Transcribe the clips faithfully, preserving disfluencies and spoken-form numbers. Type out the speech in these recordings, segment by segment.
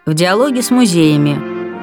в диалоге с музеями.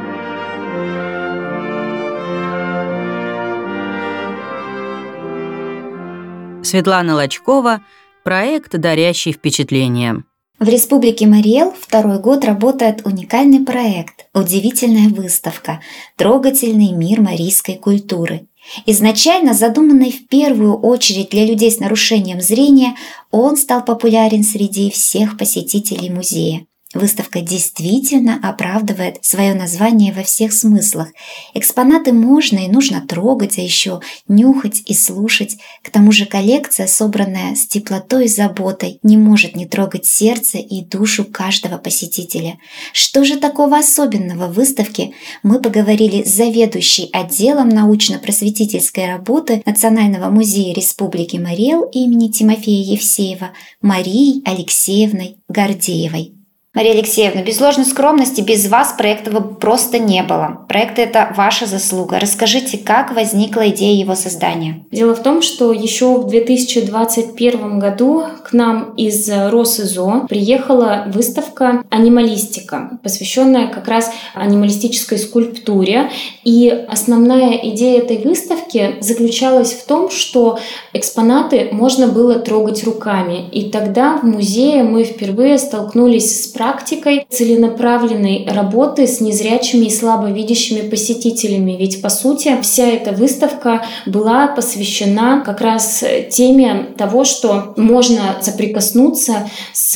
Светлана Лочкова, проект «Дарящий впечатления». В Республике Марий-Эл второй год работает уникальный проект «Удивительная выставка. Трогательный мир марийской культуры». Изначально задуманный в первую очередь для людей с нарушением зрения, он стал популярен среди всех посетителей музея. Выставка действительно оправдывает свое название во всех смыслах. Экспонаты можно и нужно трогать, а еще нюхать и слушать. К тому же коллекция, собранная с теплотой и заботой, не может не трогать сердце и душу каждого посетителя. Что же такого особенного в выставке, мы поговорили с заведующей отделом научно-просветительской работы Национального музея Республики Марий-Эл имени Тимофея Евсеева Марией Алексеевной Гордеевой. Мария Алексеевна, без ложной скромности, без вас проекта бы просто не было. Проект – это ваша заслуга. Расскажите, как возникла идея его создания? Дело в том, что еще в две тысячи двадцать первом году к нам из РосИЗО приехала выставка «Анималистика», посвященная как раз анималистической скульптуре. И основная идея этой выставки заключалась в том, что экспонаты можно было трогать руками. И тогда в музее мы впервые столкнулись с практикой целенаправленной работы с незрячими и слабовидящими посетителями. Ведь, по сути, вся эта выставка была посвящена как раз теме того, что можно соприкоснуться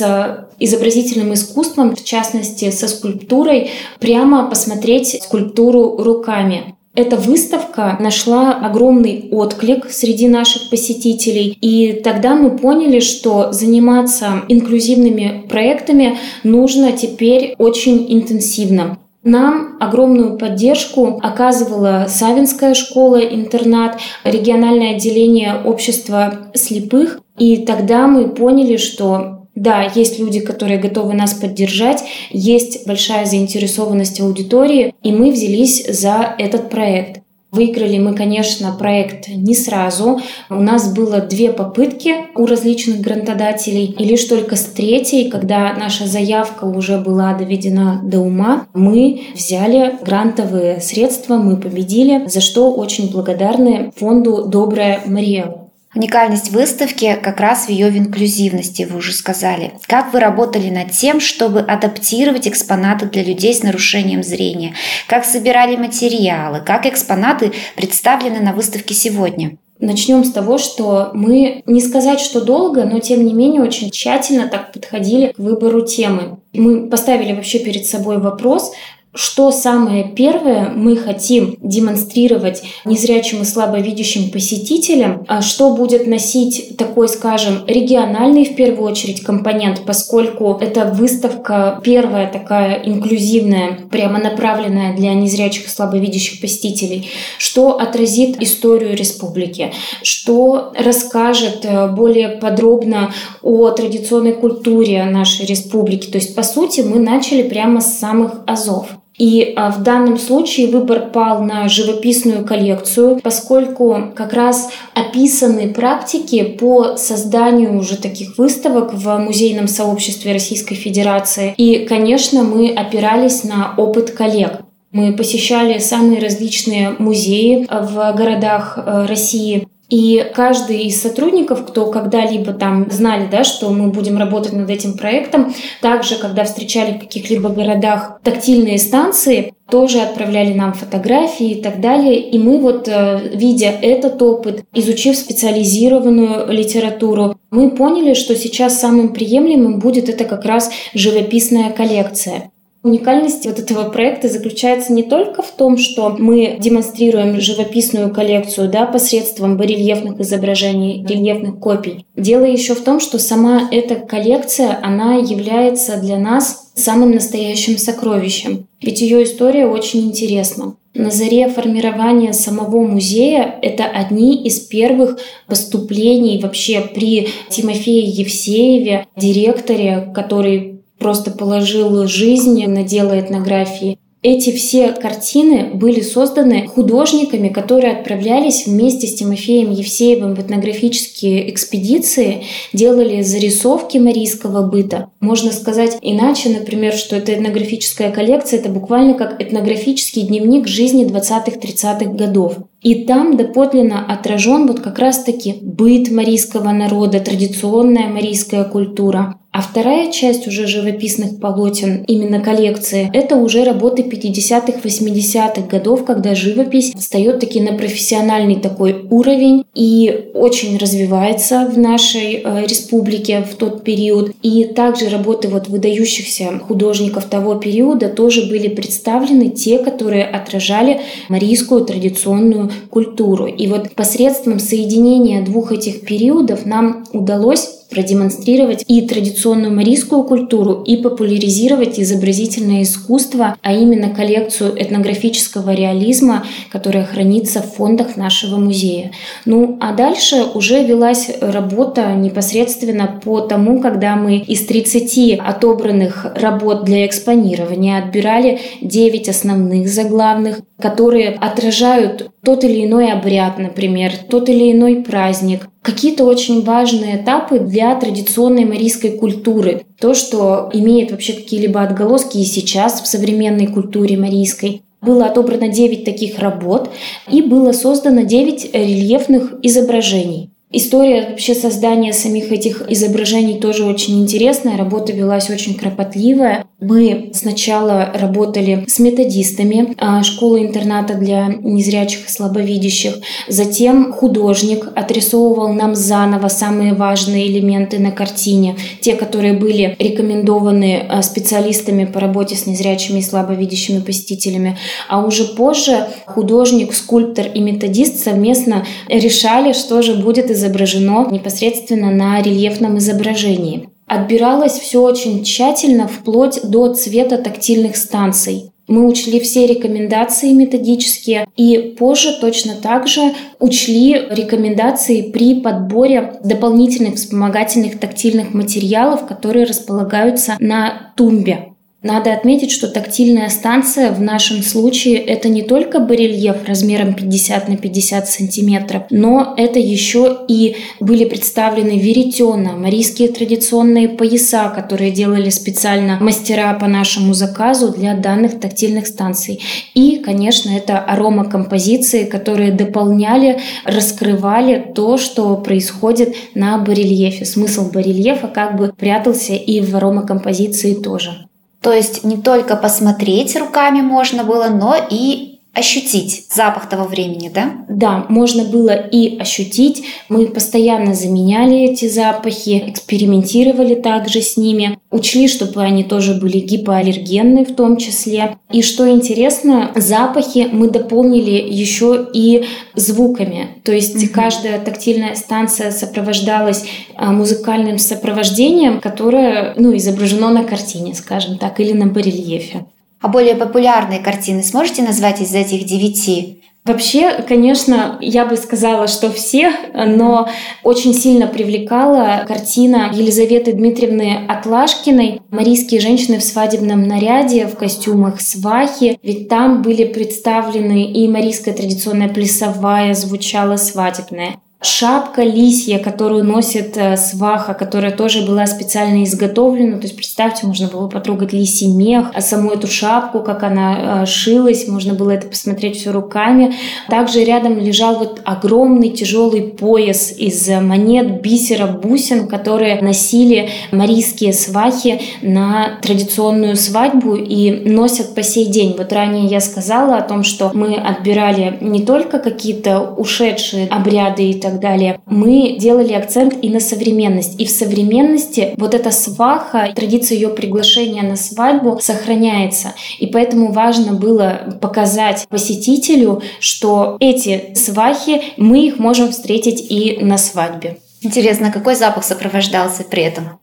с изобразительным искусством, в частности, со скульптурой, прямо посмотреть скульптуру руками. Эта выставка нашла огромный отклик среди наших посетителей, и тогда мы поняли, что заниматься инклюзивными проектами нужно теперь очень интенсивно. Нам огромную поддержку оказывала Савинская школа-интернат, региональное отделение общества слепых, и тогда мы поняли, что да, есть люди, которые готовы нас поддержать, есть большая заинтересованность аудитории, и мы взялись за этот проект. Выиграли мы, конечно, проект не сразу. У нас было две попытки у различных грантодателей, и лишь только с третьей, когда наша заявка уже была доведена до ума, мы взяли грантовые средства, мы победили, за что очень благодарны фонду «Добрая Марий-Эл». Уникальность выставки как раз в ее инклюзивности, вы уже сказали. Как вы работали над тем, чтобы адаптировать экспонаты для людей с нарушением зрения? Как собирали материалы? Как экспонаты представлены на выставке сегодня? Начнем с того, что мы, не сказать, что долго, но тем не менее очень тщательно так подходили к выбору темы. Мы поставили вообще перед собой вопрос, что самое первое мы хотим демонстрировать незрячим и слабовидящим посетителям, что будет носить такой, скажем, региональный в первую очередь компонент, поскольку эта выставка первая такая инклюзивная, прямо направленная для незрячих и слабовидящих посетителей, что отразит историю республики, что расскажет более подробно о традиционной культуре нашей республики. То есть, по сути, мы начали прямо с самых азов. И в данном случае выбор пал на живописную коллекцию, поскольку как раз описаны практики по созданию уже таких выставок в музейном сообществе Российской Федерации. И, конечно, мы опирались на опыт коллег. Мы посещали самые различные музеи в городах России. И каждый из сотрудников, кто когда-либо там знали, да, что мы будем работать над этим проектом, также, когда встречали в каких-либо городах тактильные станции, тоже отправляли нам фотографии и так далее. И мы вот, видя этот опыт, изучив специализированную литературу, мы поняли, что сейчас самым приемлемым будет это как раз живописная коллекция. Уникальность вот этого проекта заключается не только в том, что мы демонстрируем живописную коллекцию, да, посредством барельефных изображений, рельефных копий. Дело еще в том, что сама эта коллекция, она является для нас самым настоящим сокровищем. Ведь ее история очень интересна. На заре формирования самого музея это одни из первых поступлений вообще при Тимофее Евсееве, директоре, который просто положил жизнь на дело этнографии. Эти все картины были созданы художниками, которые отправлялись вместе с Тимофеем Евсеевым в этнографические экспедиции, делали зарисовки марийского быта. Можно сказать иначе, например, что эта этнографическая коллекция – это буквально как этнографический дневник жизни двадцатых-тридцатых годов. И там доподлинно отражен вот как раз-таки быт марийского народа, традиционная марийская культура. А вторая часть уже живописных полотен, именно коллекции, это уже работы пятидесятых-восьмидесятых годов, когда живопись встает таки на профессиональный такой уровень и очень развивается в нашей э, республике в тот период. И также работы вот выдающихся художников того периода тоже были представлены, те, которые отражали марийскую традиционную культуру. И вот посредством соединения двух этих периодов нам удалось продемонстрировать и традиционную марийскую культуру, и популяризировать изобразительное искусство, а именно коллекцию этнографического реализма, которая хранится в фондах нашего музея. Ну, а дальше уже велась работа непосредственно по тому, когда мы из тридцати отобранных работ для экспонирования отбирали девять основных заглавных, которые отражают тот или иной обряд, например, тот или иной праздник, какие-то очень важные этапы для традиционной марийской культуры. То, что имеет вообще какие-либо отголоски и сейчас в современной культуре марийской. Было отобрано девять таких работ и было создано девять рельефных изображений. История вообще создания самих этих изображений тоже очень интересная, работа велась очень кропотливая. Мы сначала работали с методистами школы-интерната для незрячих и слабовидящих, затем художник отрисовывал нам заново самые важные элементы на картине, те, которые были рекомендованы специалистами по работе с незрячими и слабовидящими посетителями, а уже позже художник, скульптор и методист совместно решали, что же будет изображено изображено непосредственно на рельефном изображении. Отбиралось все очень тщательно, вплоть до цвета тактильных станций. Мы учли все рекомендации методические и позже точно так же учли рекомендации при подборе дополнительных вспомогательных тактильных материалов, которые располагаются на тумбе. Надо отметить, что тактильная станция в нашем случае это не только барельеф размером пятьдесят на пятьдесят сантиметров, но это еще и были представлены веретена, марийские традиционные пояса, которые делали специально мастера по нашему заказу для данных тактильных станций. И, конечно, это аромакомпозиции, которые дополняли, раскрывали то, что происходит на барельефе. Смысл барельефа как бы прятался и в аромакомпозиции тоже. То есть не только посмотреть руками можно было, но и ощутить запах того времени, да? Да, можно было и ощутить. Мы постоянно заменяли эти запахи, экспериментировали также с ними, учли, чтобы они тоже были гипоаллергенны в том числе. И что интересно, запахи мы дополнили еще и звуками. То есть mm-hmm. каждая тактильная станция сопровождалась музыкальным сопровождением, которое ну, изображено на картине, скажем так, или на барельефе. А более популярные картины сможете назвать из этих девяти? Вообще, конечно, я бы сказала, что все, но очень сильно привлекала картина Елизаветы Дмитриевны Атлашкиной «Марийские женщины в свадебном наряде, в костюмах свахи». Ведь там были представлены и марийская традиционная плясовая, звучала свадебная. Шапка лисья, которую носит сваха, которая тоже была специально изготовлена. То есть, представьте, можно было потрогать лисий мех, а саму эту шапку, как она шилась, можно было это посмотреть все руками. Также рядом лежал вот огромный тяжелый пояс из монет, бисера, бусин, которые носили марийские свахи на традиционную свадьбу и носят по сей день. Вот ранее я сказала о том, что мы отбирали не только какие-то ушедшие обряды и так так далее, мы делали акцент и на современность. И в современности вот эта сваха, традиция ее приглашения на свадьбу сохраняется. И поэтому важно было показать посетителю, что эти свахи, мы их можем встретить и на свадьбе. Интересно, какой запах сопровождался при этом?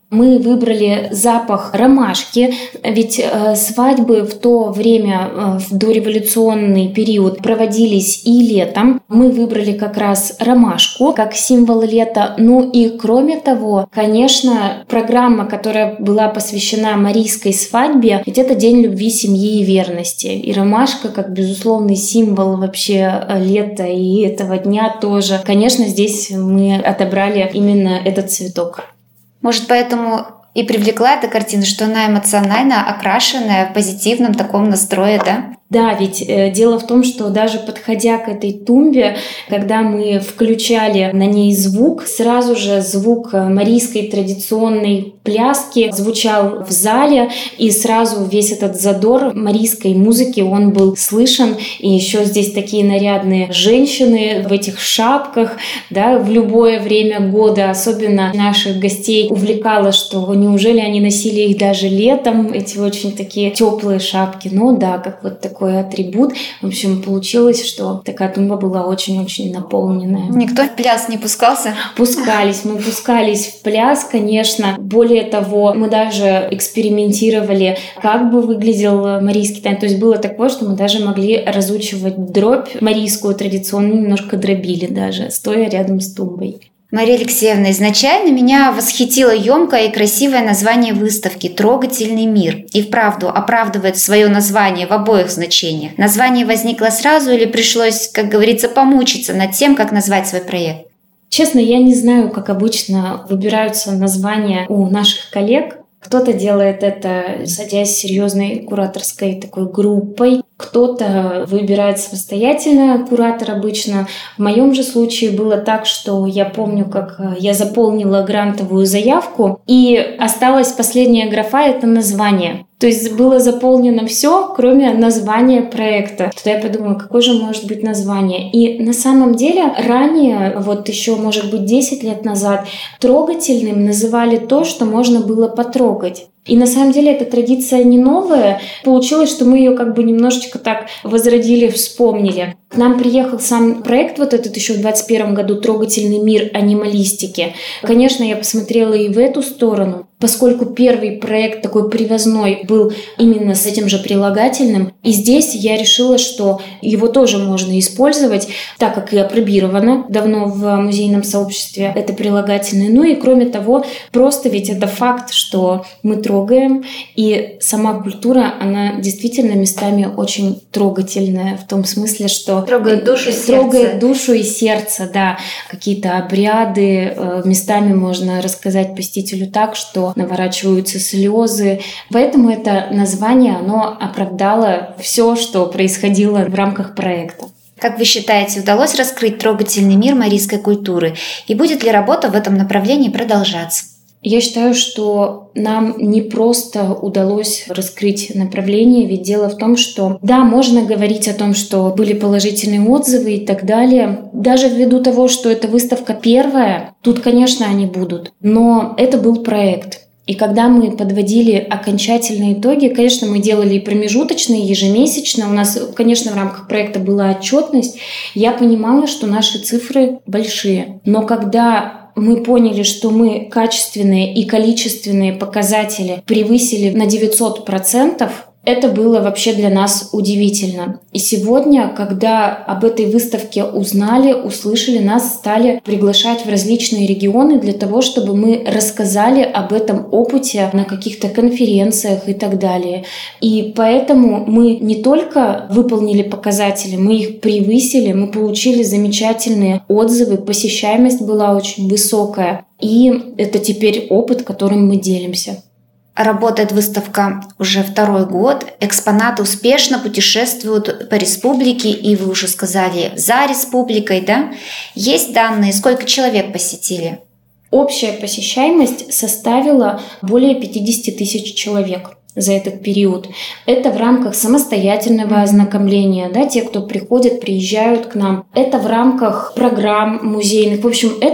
Мы выбрали запах ромашки, ведь э, свадьбы в то время, э, в дореволюционный период, проводились и летом. Мы выбрали как раз ромашку как символ лета. Ну и кроме того, конечно, программа, которая была посвящена марийской свадьбе, ведь это день любви, семьи и верности. И ромашка как безусловный символ вообще лета и этого дня тоже. Конечно, здесь мы отобрали именно этот цветок. Может, поэтому и привлекла эта картина, что она эмоционально окрашенная в позитивном таком настрое, да? Да, ведь э, дело в том, что даже подходя к этой тумбе, когда мы включали на ней звук, сразу же звук марийской традиционной пляски звучал в зале, и сразу весь этот задор марийской музыки, он был слышен. И еще здесь такие нарядные женщины в этих шапках, да, в любое время года. Особенно наших гостей увлекало, что неужели они носили их даже летом, эти очень такие теплые шапки. Ну да, как вот такой такой атрибут. В общем, получилось, что такая тумба была очень-очень наполненная. Никто в пляс не пускался? Пускались, мы пускались в пляс, конечно. Более того, мы даже экспериментировали, как бы выглядел марийский танец. То есть было такое, что мы даже могли разучивать дробь марийскую традиционную, немножко дробили даже, стоя рядом с тумбой. Мария Алексеевна, изначально меня восхитило емкое и красивое название выставки «Трогательный мир». И вправду оправдывает свое название в обоих значениях. Название возникло сразу или пришлось, как говорится, помучиться над тем, как назвать свой проект? Честно, я не знаю, как обычно выбираются названия у наших коллег. Кто-то делает это, садясь с серьезной кураторской такой группой. Кто-то выбирает самостоятельно, куратор обычно. В моем же случае было так, что я помню, как я заполнила грантовую заявку, и осталась последняя графа — это название. То есть было заполнено все, кроме названия проекта. Тогда я подумала, какое же может быть название. И на самом деле ранее, вот еще, может быть, десять лет назад, трогательным называли то, что можно было потрогать. И на самом деле эта традиция не новая. Получилось, что мы ее как бы немножечко так возродили, вспомнили. К нам приехал сам проект вот этот еще в двадцать первом году «Трогательный мир анималистики». Конечно, я посмотрела и в эту сторону, поскольку первый проект такой привозной был именно с этим же прилагательным. И здесь я решила, что его тоже можно использовать, так как и апробировано давно в музейном сообществе это прилагательное. Ну и кроме того, просто ведь это факт, что мы трогаем, и сама культура, она действительно местами очень трогательная, в том смысле, что трогает душу и сердце. Трогает душу и сердце, да. Какие-то обряды, местами можно рассказать посетителю так, что наворачиваются слезы. Поэтому это название, оно оправдало все, что происходило в рамках проекта. Как вы считаете, удалось раскрыть трогательный мир марийской культуры? И будет ли работа в этом направлении продолжаться? Я считаю, что нам не просто удалось раскрыть направление, ведь дело в том, что да, можно говорить о том, что были положительные отзывы и так далее. Даже ввиду того, что эта выставка первая, тут, конечно, они будут. Но это был проект. И когда мы подводили окончательные итоги, конечно, мы делали и промежуточные, ежемесячно. У нас, конечно, в рамках проекта была отчетность. Я понимала, что наши цифры большие. Но когда мы поняли, что мы качественные и количественные показатели превысили на девятьсот процентов, это было вообще для нас удивительно. И сегодня, когда об этой выставке узнали, услышали, нас стали приглашать в различные регионы для того, чтобы мы рассказали об этом опыте на каких-то конференциях и так далее. И поэтому мы не только выполнили показатели, мы их превысили, мы получили замечательные отзывы, посещаемость была очень высокая. И это теперь опыт, которым мы делимся. Работает выставка уже второй год. Экспонаты успешно путешествуют по республике, и вы уже сказали, за республикой, да? Есть данные, сколько человек посетили? Общая посещаемость составила более пятьдесят тысяч человек за этот период. Это в рамках самостоятельного ознакомления, да, те, кто приходят, приезжают к нам. Это в рамках программ музейных. В общем, это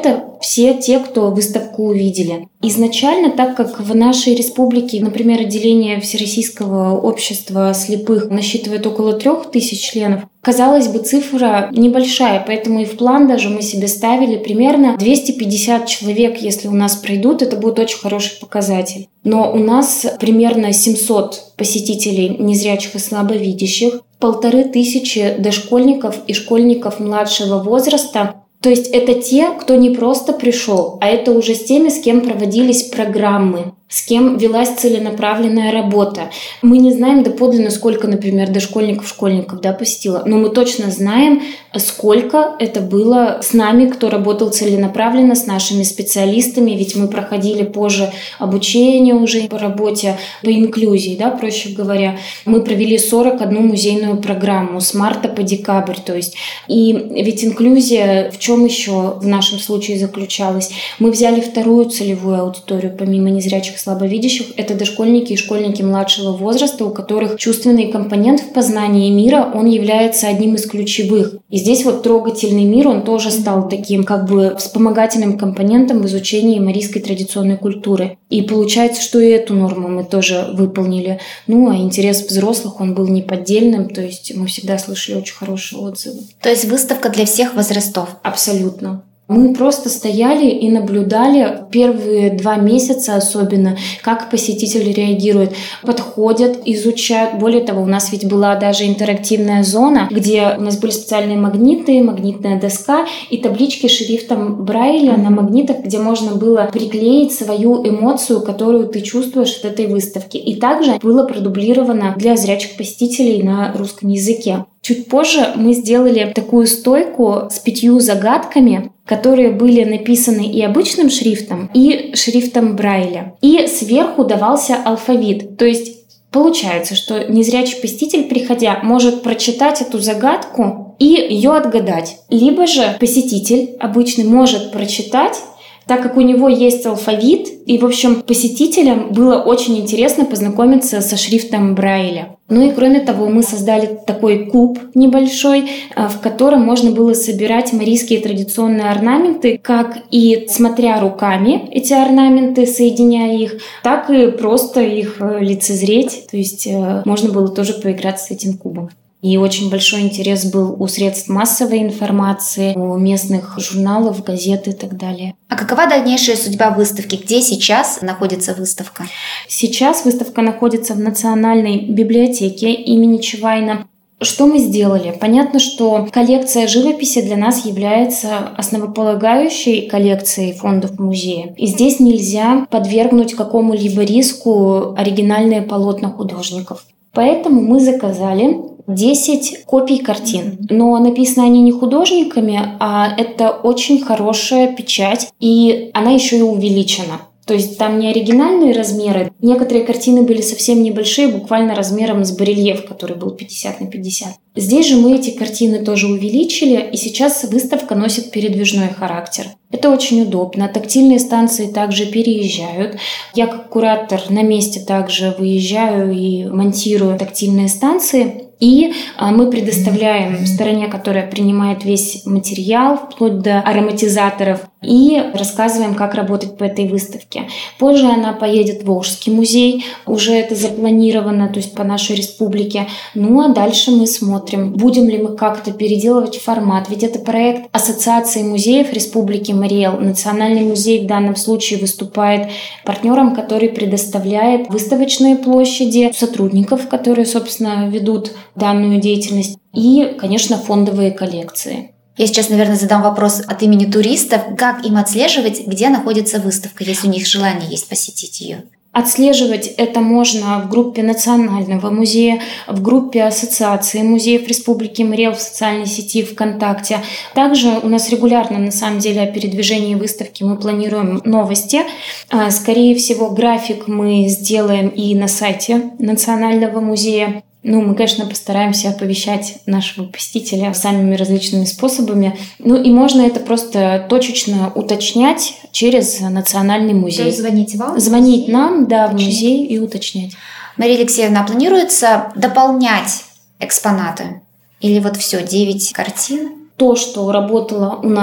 все те, кто выставку увидели. Изначально, так как в нашей республике, например, отделение Всероссийского общества слепых насчитывает около трех тысяч членов, казалось бы, цифра небольшая, поэтому и в план даже мы себе ставили примерно двести пятьдесят человек, если у нас пройдут, это будет очень хороший показатель. Но у нас примерно семьсот посетителей незрячих и слабовидящих, полторы тысячи дошкольников и школьников младшего возраста. То есть это те, кто не просто пришел, а это уже с теми, с кем проводились программы, с кем велась целенаправленная работа. Мы не знаем доподлинно, сколько, например, дошкольников, школьников да, посетило, но мы точно знаем, сколько это было с нами, кто работал целенаправленно, с нашими специалистами, ведь мы проходили позже обучение уже по работе, по инклюзии, да, проще говоря. Мы провели сорок одну музейную программу с марта по декабрь, то есть. И ведь инклюзия в чем еще в нашем случае заключалась? Мы взяли вторую целевую аудиторию, помимо незрячих слабовидящих, это дошкольники и школьники младшего возраста, у которых чувственный компонент в познании мира, он является одним из ключевых. И здесь вот трогательный мир, он тоже стал таким как бы вспомогательным компонентом в изучении марийской традиционной культуры. И получается, что и эту норму мы тоже выполнили. Ну, а интерес взрослых, он был неподдельным, то есть мы всегда слышали очень хорошие отзывы. То есть выставка для всех возрастов? Абсолютно. Мы просто стояли и наблюдали первые два месяца особенно, как посетители реагируют, подходят, изучают. Более того, у нас ведь была даже интерактивная зона, где у нас были специальные магниты, магнитная доска и таблички шрифтом Брайля на магнитах, где можно было приклеить свою эмоцию, которую ты чувствуешь от этой выставки. И также было продублировано для зрячих посетителей на русском языке. Чуть позже мы сделали такую стойку с пятью загадками, которые были написаны и обычным шрифтом, и шрифтом Брайля. И сверху давался алфавит. То есть получается, что незрячий посетитель, приходя, может прочитать эту загадку и ее отгадать. Либо же посетитель обычный может прочитать, так как у него есть алфавит, и, в общем, посетителям было очень интересно познакомиться со шрифтом Брайля. Ну и кроме того, мы создали такой куб небольшой, в котором можно было собирать марийские традиционные орнаменты, как и смотря руками эти орнаменты, соединяя их, так и просто их лицезреть. То есть можно было тоже поиграться с этим кубом. И очень большой интерес был у средств массовой информации, у местных журналов, газет и так далее. А какова дальнейшая судьба выставки? Где сейчас находится выставка? Сейчас выставка находится в Национальной библиотеке имени Чевайна. Что мы сделали? Понятно, что коллекция живописи для нас является основополагающей коллекцией фондов музея. И здесь нельзя подвергнуть какому-либо риску оригинальные полотна художников. Поэтому мы заказали десять копий картин. Но написаны они не художниками, а это очень хорошая печать, и она еще и увеличена. То есть там не оригинальные размеры. Некоторые картины были совсем небольшие, буквально размером с барельеф, который был пятьдесят на пятьдесят. Здесь же мы эти картины тоже увеличили, и сейчас выставка носит передвижной характер. Это очень удобно. Тактильные станции также переезжают. Я как куратор на месте также выезжаю и монтирую тактильные станции. И мы предоставляем стороне, которая принимает весь материал, вплоть до ароматизаторов, и рассказываем, как работать по этой выставке. Позже она поедет в Волжский музей, уже это запланировано, то есть по нашей республике. Ну а дальше мы смотрим, будем ли мы как-то переделывать формат. Ведь это проект Ассоциации музеев Республики Марий Эл. Национальный музей в данном случае выступает партнером, который предоставляет выставочные площади, сотрудников, которые, собственно, ведут данную деятельность, и, конечно, фондовые коллекции. Я сейчас, наверное, задам вопрос от имени туристов. Как им отслеживать, где находится выставка, если у них желание есть посетить ее? Отслеживать это можно в группе Национального музея, в группе Ассоциации музеев Республики Марий Эл в социальной сети ВКонтакте. Также у нас регулярно, на самом деле, о передвижении выставки мы планируем новости. Скорее всего, график мы сделаем и на сайте Национального музея. Ну, мы, конечно, постараемся оповещать нашего посетителя самыми различными способами. Ну, и можно это просто точечно уточнять через Национальный музей. То есть звонить вам? Звонить нам, да, в музей и уточнять. Мария Алексеевна, а планируется дополнять экспонаты? Или вот все, девять картин? То, что работало у нас по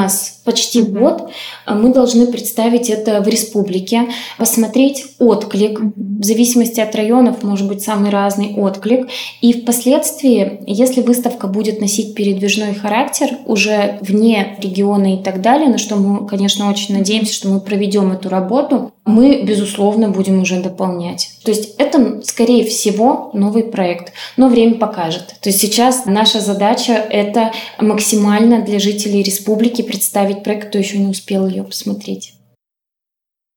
почти год мы должны представить это в республике, посмотреть отклик, в зависимости от районов может быть самый разный отклик, и впоследствии, если выставка будет носить передвижной характер уже вне региона и так далее, на что мы, конечно, очень надеемся, что мы проведем эту работу, мы, безусловно, будем уже дополнять. То есть это, скорее всего, новый проект, но время покажет. То есть сейчас наша задача — это максимально для жителей республики представить проект, кто еще не успел ее посмотреть.